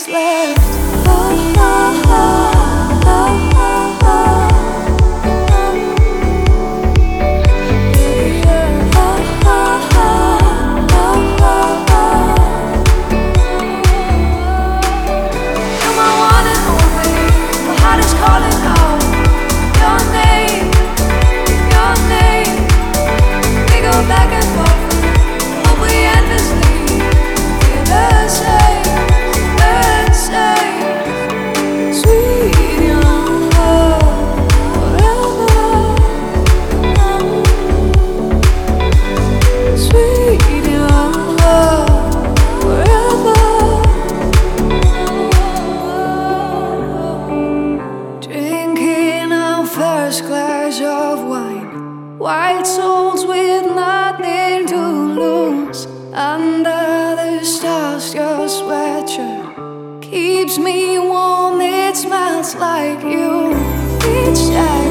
left. Oh, oh, oh, oh, oh, oh. Yeah. Oh, oh, oh, oh, oh, oh. You're my one and only. My heart is calling out your name, your name. We go back and forth, but we endlessly feel the same, the same. Sweet young love, forever. Sweet young love, forever. Drinking our first glass of wine, white souls with nothing to lose. Under the stars, your sweatshirt keeps me warm. It smells like you. Each day